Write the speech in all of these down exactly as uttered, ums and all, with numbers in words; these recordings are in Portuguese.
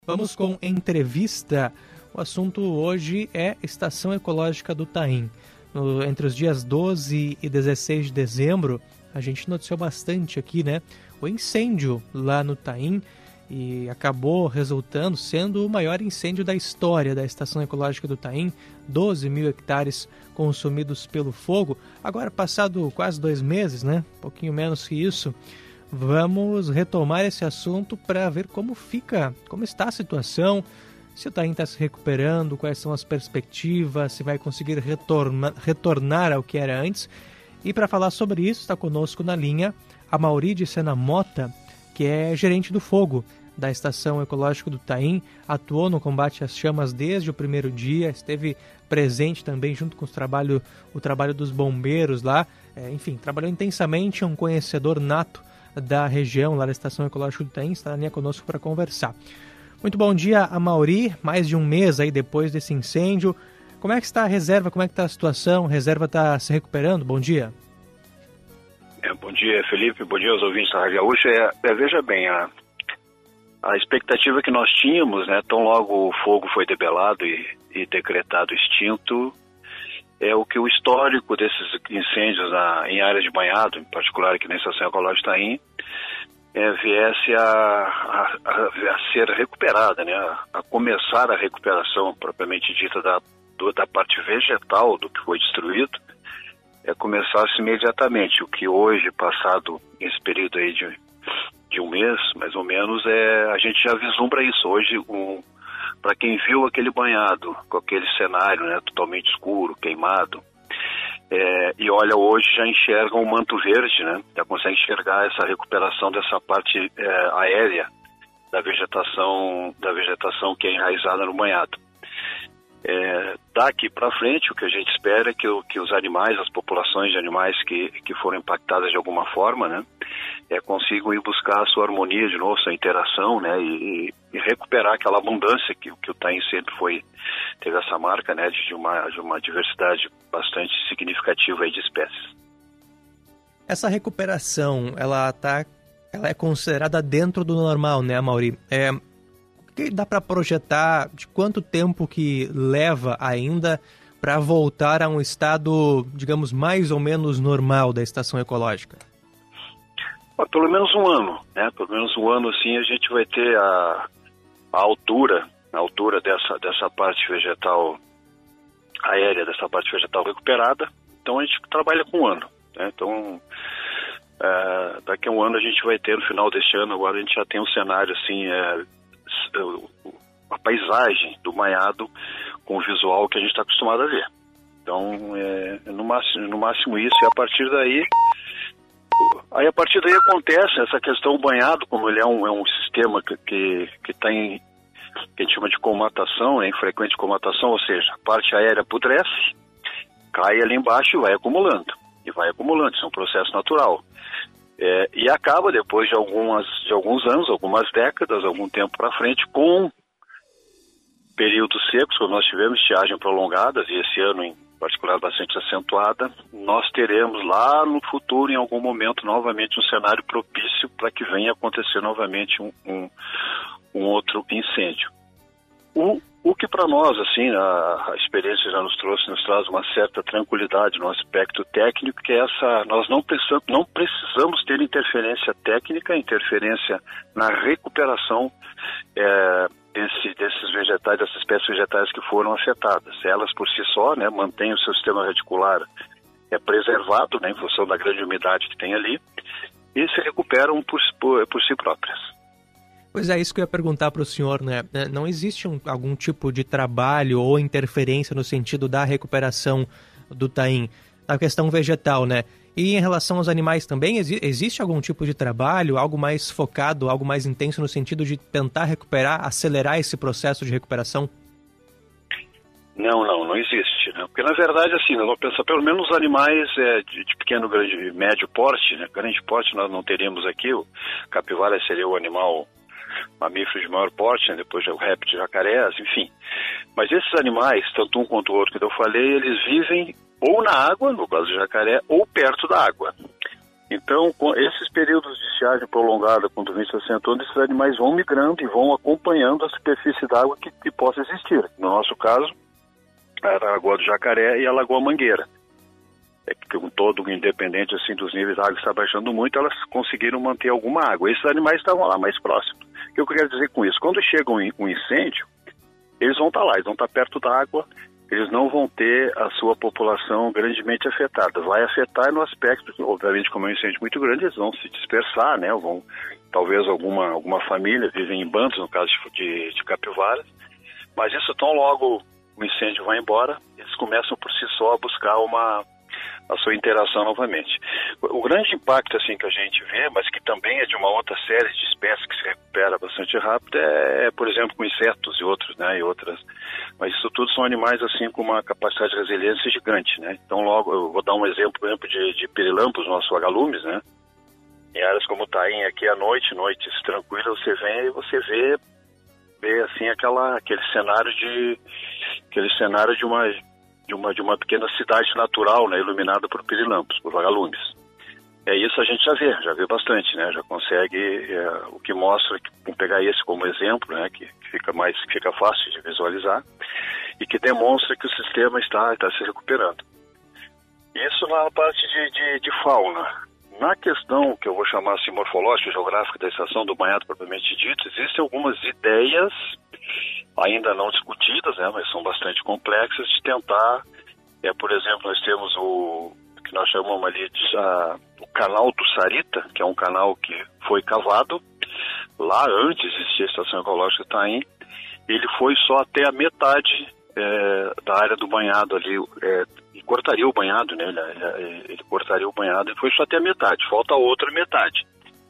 Vamos com entrevista. O assunto hoje é Estação Ecológica do Taim. No, entre os dias doze e dezesseis de dezembro, a gente noticiou bastante aqui, né? O incêndio lá no Taim e acabou resultando sendo o maior incêndio da história da Estação Ecológica do Taim. doze mil hectares consumidos pelo fogo. Agora, passado quase dois meses, né? Um pouquinho menos que isso. Vamos retomar esse assunto para ver como fica, como está a situação, se o Taim está se recuperando, quais são as perspectivas, se vai conseguir retorna, retornar ao que era antes. E para falar sobre isso, está conosco na linha Amaury de Sena Mota, que é gerente do fogo da Estação Ecológica do Taim, atuou no combate às chamas desde o primeiro dia, esteve presente também junto com os trabalho, o trabalho dos bombeiros lá, é, enfim, trabalhou intensamente, é um conhecedor nato da região, lá da Estação Ecológica do Taim, está na linha conosco para conversar. Muito bom dia, Amaury, mais de um mês aí depois desse incêndio. Como é que está a reserva, como é que está a situação? A reserva está se recuperando? Bom dia. É, bom dia, Felipe, bom dia aos ouvintes da Rádio Gaúcha. É, é, veja bem, a, a expectativa que nós tínhamos, né, tão logo o fogo foi debelado e, e decretado extinto, é o que o histórico desses incêndios na, em áreas de banhado, em particular aqui na Estação Ecológica do Taim, é, viesse a, a, a, a ser recuperada, né, a, a começar a recuperação propriamente dita da, do, da parte vegetal do que foi destruído, é, começasse imediatamente. O que hoje, passado esse período aí de, de um mês, mais ou menos, é, a gente já vislumbra isso. Hoje, um para quem viu aquele banhado, com aquele cenário, né, totalmente escuro, queimado, é, e olha hoje, já enxerga um manto verde, né, já consegue enxergar essa recuperação dessa parte é, aérea da vegetação, da vegetação que é enraizada no banhado. É, daqui para frente, o que a gente espera é que, o, que os animais, as populações de animais que, que foram impactadas de alguma forma, né, é, consigam ir buscar a sua harmonia de novo, sua interação, né, e, e recuperar aquela abundância que, que o Taim sempre foi, teve essa marca, né, de, uma, de uma diversidade bastante significativa aí de espécies. Essa recuperação, ela, tá, ela é considerada dentro do normal, né, Amaury? É... que dá para projetar de quanto tempo que leva ainda para voltar a um estado, digamos, mais ou menos normal da estação ecológica? Bom, pelo menos um ano, né? Pelo menos um ano, assim, a gente vai ter a, a altura, a altura dessa, dessa parte vegetal aérea, dessa parte vegetal recuperada. Então a gente trabalha com um ano, né? Então, é, daqui a um ano a gente vai ter, no final deste ano, agora a gente já tem um cenário, assim, é, a paisagem do banhado com o visual que a gente está acostumado a ver. Então, é, no máximo, no máximo isso, e a partir daí, aí a partir daí acontece essa questão do banhado, como ele é um, é um sistema que que que está em, que a gente chama de comatação, é em frequente comatação, ou seja, a parte aérea apodrece, cai ali embaixo e vai acumulando, e vai acumulando, isso é um processo natural. É, e acaba depois de, algumas, de alguns anos, algumas décadas, algum tempo para frente, com períodos secos, como nós tivemos, estiagem prolongadas, e esse ano em particular bastante acentuada, nós teremos lá no futuro, em algum momento, novamente um cenário propício para que venha acontecer novamente um, um, um outro incêndio. O, o que para nós, assim, a, a experiência já nos trouxe, nos traz uma certa tranquilidade no aspecto técnico, que é essa, nós não precisamos, não precisamos ter interferência técnica, interferência na recuperação é, desse, desses vegetais, dessas espécies vegetais que foram afetadas. Elas por si só, né, mantêm o seu sistema radicular é, preservado, né, em função da grande umidade que tem ali, e se recuperam por, por, por si próprias. Pois é, isso que eu ia perguntar para o senhor, né? Não existe um, algum tipo de trabalho ou interferência no sentido da recuperação do Taim, na questão vegetal, né? E em relação aos animais também, exi- existe algum tipo de trabalho, algo mais focado, algo mais intenso no sentido de tentar recuperar, acelerar esse processo de recuperação? Não, não, não existe, né? Porque na verdade, assim, nós vamos pensar pelo menos os animais é, de, de pequeno, grande, médio porte, né? Grande porte nós não teríamos aqui, o capivara seria o animal mamíferos de maior porte, né? Depois o réptil, jacarés, enfim. Mas esses animais, tanto um quanto o outro que eu falei, eles vivem ou na água, no caso do jacaré, ou perto da água. Então, com esses períodos de estiagem prolongada, quando o vento se acentuando, esses animais vão migrando e vão acompanhando a superfície d'água que, que possa existir. No nosso caso, era a Lagoa do Jacaré e a Lagoa Mangueira. É que com todo, independente assim, dos níveis da água está baixando muito, elas conseguiram manter alguma água. Esses animais estavam lá mais próximos. O que eu quero dizer com isso? Quando chega um, um incêndio, eles vão estar lá, eles vão estar perto da água, eles não vão ter a sua população grandemente afetada. Vai afetar no aspecto, obviamente, como é um incêndio muito grande, eles vão se dispersar, né? Vão, talvez alguma, alguma família vive em bandos, no caso de, de capivaras, mas isso tão logo o incêndio vai embora, eles começam por si só a buscar uma, a sua interação novamente. O grande impacto assim, que a gente vê, mas que também é de uma outra série de espécies que se recupera bastante rápido, é, por exemplo, com insetos e outros, né, e outras. Mas isso tudo são animais assim com uma capacidade de resiliência gigante, né? Então logo, eu vou dar um exemplo, por exemplo, de, de pirilampos, nossos vagalumes, né? Em áreas como o Taim, aqui à noite, noites tranquilas, você vem e você vê, vê assim aquela, aquele cenário de aquele cenário de uma de uma de uma pequena cidade natural, né, iluminada por pirilampos, por vagalumes. É isso a gente já vê, já vê bastante, né? Já consegue, é, o que mostra, que, vamos pegar esse como exemplo, né? Que, que fica mais, que fica fácil de visualizar e que demonstra que o sistema está, está se recuperando. Isso na parte de, de, de fauna. Na questão que eu vou chamar assim morfológica, geográfica da estação do banhado propriamente dito, existem algumas ideias ainda não discutidas, né? Mas são bastante complexas de tentar, é, por exemplo, nós temos o que nós chamamos ali de a, o canal do Sarita, que é um canal que foi cavado lá antes de existir a estação ecológica Taim. Ele foi só até a metade é, da área do banhado ali, é, e cortaria o banhado, né? Ele, ele, ele cortaria o banhado e foi só até a metade, falta a outra metade.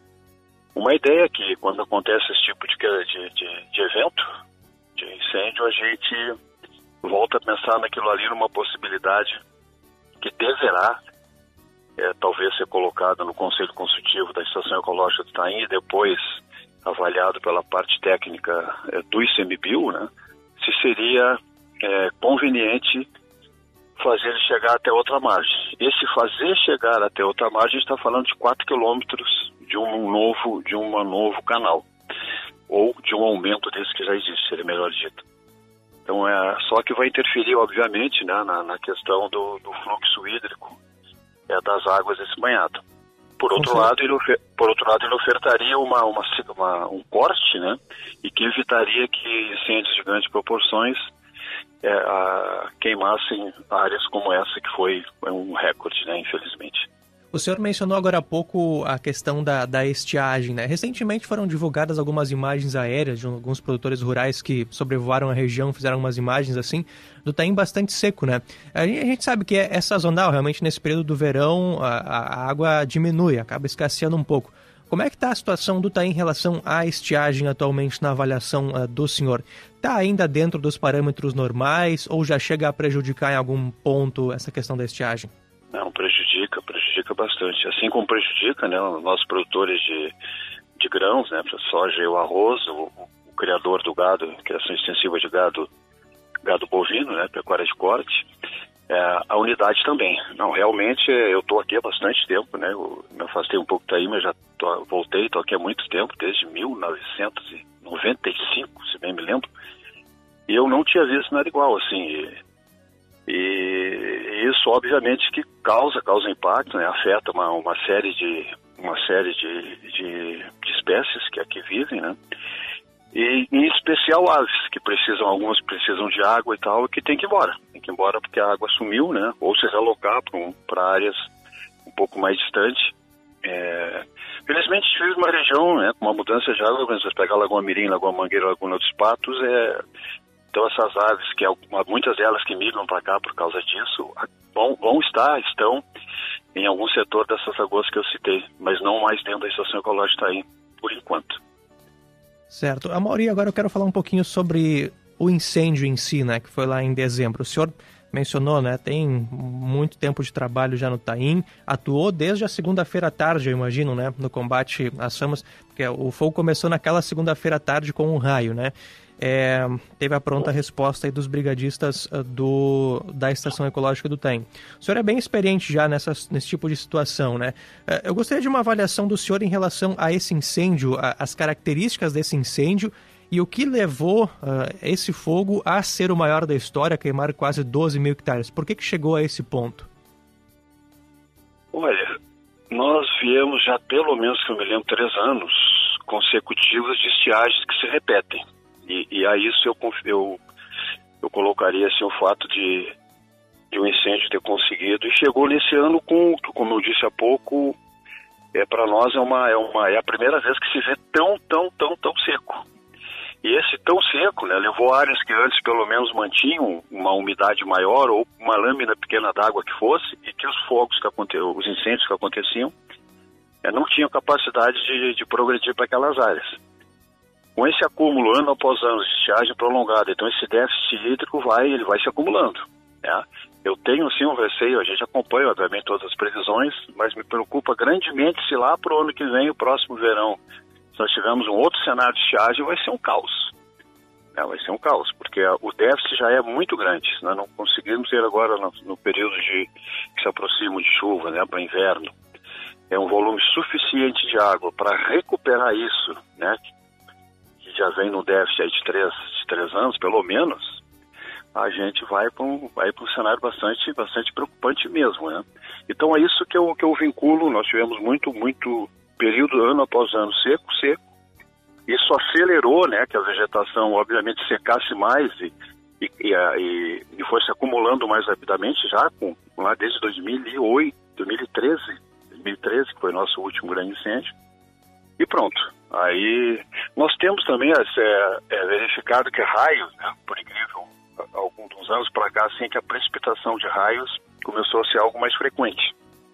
Uma ideia é que quando acontece esse tipo de, de, de, de evento, de incêndio, a gente volta a pensar naquilo ali numa possibilidade que deverá é, talvez ser colocada no Conselho Consultivo da Estação Ecológica do Taim e depois avaliado pela parte técnica é, do ICMBio, né, se seria é, conveniente fazer ele chegar até outra margem. Esse fazer chegar até outra margem, a gente está falando de quatro quilômetros de um novo, de um novo canal, ou de um aumento desse que já existe, seria melhor dito. Então, é, só que vai interferir, obviamente, né, na, na questão do, do fluxo hídrico é, das águas desse banhado. Por outro, lado, ele, por outro lado, ele ofertaria uma, uma, uma, um corte, né, e que evitaria que incêndios de grandes proporções é, a, queimassem áreas como essa, que foi um recorde, né, infelizmente. O senhor mencionou agora há pouco a questão da, da estiagem, né? Recentemente foram divulgadas algumas imagens aéreas de alguns produtores rurais que sobrevoaram a região, fizeram umas imagens assim, do Taim bastante seco, né? A gente, a gente sabe que é, é sazonal, realmente nesse período do verão a, a água diminui, acaba escasseando um pouco. Como é que está a situação do Taim em relação à estiagem atualmente na avaliação uh, do senhor? Está ainda dentro dos parâmetros normais ou já chega a prejudicar em algum ponto essa questão da estiagem? Não, prejudica, prejudica bastante. Assim como prejudica, né, os nossos produtores de, de grãos, né, para soja e o arroz, o, o criador do gado, criação extensiva de gado, gado bovino, né, pecuária de corte, é, a unidade também. Não, realmente eu estou aqui há bastante tempo, né, eu me afastei um pouco daí, mas já tô, voltei, estou aqui há muito tempo, desde mil novecentos e noventa e cinco, se bem me lembro, e eu não tinha visto nada igual, assim, e, E isso, obviamente, que causa, causa impacto, né? Afeta uma, uma série, de, uma série de, de, de espécies que aqui vivem, né? E, em especial, aves, que precisam, algumas precisam de água e tal, e que tem que ir embora. Tem que ir embora porque a água sumiu, né? Ou se realocar para áreas um pouco mais distantes. É... Felizmente, a gente vive numa região, né, com uma mudança de água, quando você pegar a Lagoa Mirim, Lagoa Mangueira, Laguna dos Patos, é... Então essas aves, que muitas delas que migram para cá por causa disso, vão, vão estar, estão em algum setor dessas lagoas que eu citei, mas não mais dentro da Estação Ecológica Taim, por enquanto. Certo. Amaury, agora eu quero falar um pouquinho sobre o incêndio em si, né, que foi lá em dezembro. O senhor mencionou, né, tem muito tempo de trabalho já no Taim, atuou desde a segunda-feira à tarde, eu imagino, né, no combate às chamas, porque o fogo começou naquela segunda-feira à tarde com um raio, né? é, teve a pronta resposta aí dos brigadistas uh, do, da Estação Ecológica do Itaim. O senhor é bem experiente já nessa, nesse tipo de situação, né? Uh, eu gostaria de uma avaliação do senhor em relação a esse incêndio, a, as características desse incêndio e o que levou uh, esse fogo a ser o maior da história, a queimar quase doze mil hectares. Por que que chegou a esse ponto? Olha, nós viemos já pelo menos, que eu me lembro, três anos consecutivos de estiagens que se repetem. E, e a isso eu, eu, eu colocaria assim, o fato de, de um incêndio ter conseguido. E chegou nesse ano com, como eu disse há pouco, é, para nós é, uma, é, uma, é a primeira vez que se vê tão, tão, tão, tão seco. E esse tão seco, né, levou áreas que antes pelo menos mantinham uma umidade maior ou uma lâmina pequena d'água que fosse, e que os fogos que aconteciam, os incêndios que aconteciam, é, não tinham capacidade de, de progredir para aquelas áreas. Com esse acúmulo ano após ano de estiagem prolongada, então esse déficit hídrico vai, ele vai se acumulando, né? Eu tenho sim um receio, a gente acompanha obviamente todas as previsões, mas me preocupa grandemente se lá para o ano que vem, o próximo verão, se nós tivermos um outro cenário de estiagem, vai ser um caos. É, vai ser um caos, porque o déficit já é muito grande. Nós não conseguimos ter agora no, no período de, que se aproxima de chuva, né, para inverno. É um volume suficiente de água para recuperar isso, né, que já vem no déficit aí de três, de três anos, pelo menos. A gente vai para um, vai para um cenário bastante, bastante preocupante mesmo, né? Então é isso que eu, que eu vinculo. Nós tivemos muito, muito período ano após ano seco, seco. Isso acelerou, né, que a vegetação obviamente secasse mais e, e, e, e foi se acumulando mais rapidamente já, com, lá desde dois mil e oito, dois mil e treze, dois mil e treze, que foi nosso último grande incêndio. E pronto. Aí nós temos também é, é, verificado que raios, né, por incrível, há alguns anos para cá, assim, que a precipitação de raios começou a ser algo mais frequente.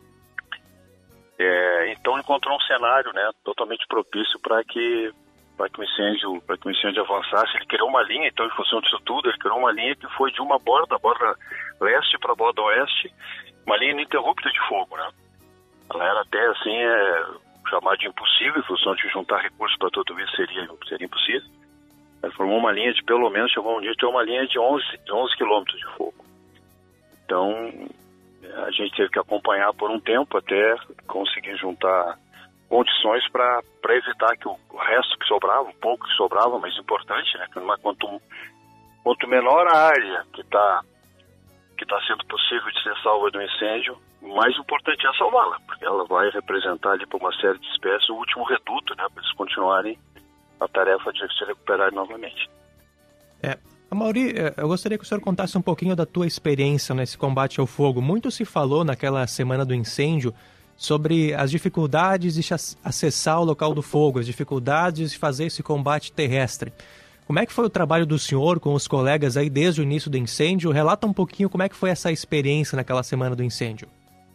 É, então encontrou um cenário, né, totalmente propício para que para que o incêndio, para que o incêndio avançasse. Ele criou uma linha, então, em função disso tudo, ele criou uma linha que foi de uma borda, a borda leste para a borda oeste, uma linha ininterrupta de fogo, né? Ela era até, assim, é, chamada de impossível, em função de juntar recursos para tudo isso seria, seria impossível. Ela formou uma linha de, pelo menos, chegou um dia, tinha uma linha de onze quilômetros de fogo. Então, a gente teve que acompanhar por um tempo até conseguir juntar condições para evitar que o, o resto que sobrava, o pouco que sobrava, mas importante, né? Quanto, quanto menor a área que está que tá sendo possível de ser salva do incêndio, mais importante é salvá-la, porque ela vai representar ali para uma série de espécies o último reduto, né? Para eles continuarem a tarefa de se recuperarem novamente. É. Amaury, eu gostaria que o senhor contasse um pouquinho da tua experiência nesse combate ao fogo. Muito se falou naquela semana do incêndio sobre as dificuldades de acessar o local do fogo, as dificuldades de fazer esse combate terrestre. Como é que foi o trabalho do senhor com os colegas aí desde o início do incêndio? Relata um pouquinho como é que foi essa experiência naquela semana do incêndio.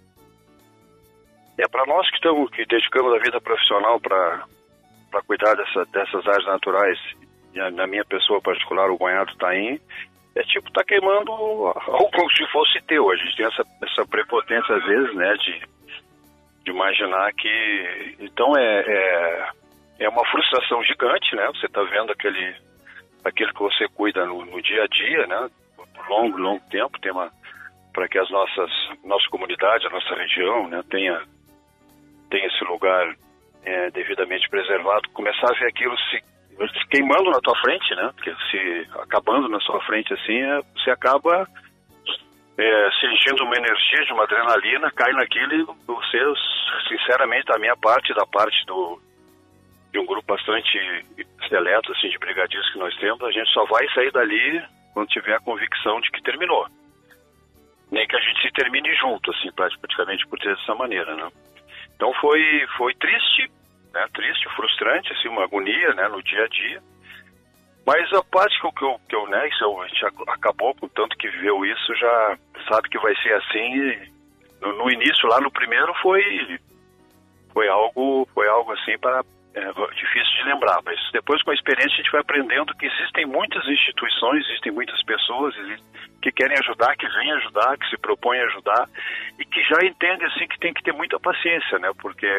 É, para nós que estamos, que dedicamos a vida profissional para para cuidar dessa, dessas áreas naturais, e na minha pessoa particular, o Banhado Itaim, é tipo, tá queimando algo como se fosse teu. A gente tem essa, essa prepotência às vezes, né, de de imaginar que, então é, é, é uma frustração gigante, né, você está vendo aquele, aquele que você cuida no, no dia a dia, né, por longo, longo tempo, tem uma, para que as nossas, nossa comunidade, a nossa região, né, tenha, tenha esse lugar é, devidamente preservado, começar a ver aquilo se, se queimando na tua frente, né, porque se acabando na sua frente assim, é, você acaba É, sentindo uma energia, de uma adrenalina, cai naquilo e você, sinceramente, da minha parte, da parte do, de um grupo bastante seleto, assim, de brigadistas que nós temos, a gente só vai sair dali quando tiver a convicção de que terminou. Nem que a gente se termine junto, assim, praticamente por ter dessa maneira, né? Então foi, foi triste, né, triste, frustrante, assim, uma agonia, né, no dia a dia. Mas a parte que eu, que eu, que eu né, isso, a gente acabou, com tanto que viveu isso, já sabe que vai ser assim. No, no início, lá no primeiro, foi, foi, algo, foi algo assim para, é, difícil de lembrar. Mas depois, com a experiência, a gente vai aprendendo que existem muitas instituições, existem muitas pessoas que querem ajudar, que vêm ajudar, que se propõem a ajudar e que já entendem assim, que tem que ter muita paciência, né? Porque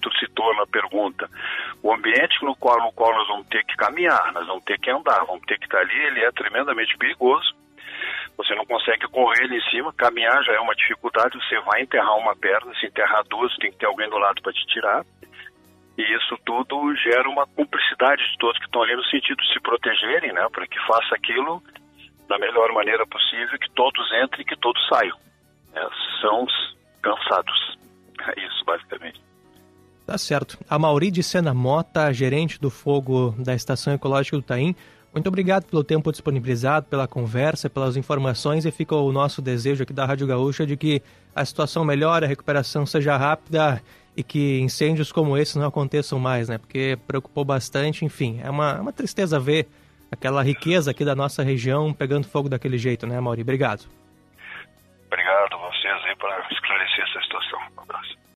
tu citou na pergunta, o ambiente no qual, no qual nós vamos ter que caminhar, nós vamos ter que andar, vamos ter que estar ali, ele é tremendamente perigoso. Você não consegue correr ali em cima, caminhar já é uma dificuldade, você vai enterrar uma perna, se enterrar duas, tem que ter alguém do lado para te tirar. E isso tudo gera uma cumplicidade de todos que estão ali no sentido de se protegerem, né, para que faça aquilo da melhor maneira possível, que todos entrem e que todos saiam. É, são os cansados. É isso, basicamente. Tá certo. A Mauri de Sena Mota, gerente do fogo da Estação Ecológica do Taim, muito obrigado pelo tempo disponibilizado, pela conversa, pelas informações, e fica o nosso desejo aqui da Rádio Gaúcha de que a situação melhore, a recuperação seja rápida e que incêndios como esse não aconteçam mais, né? Porque preocupou bastante, enfim, é uma, uma tristeza ver aquela riqueza aqui da nossa região pegando fogo daquele jeito, né, Mauri? Obrigado. Obrigado a vocês aí para esclarecer essa situação. Um abraço.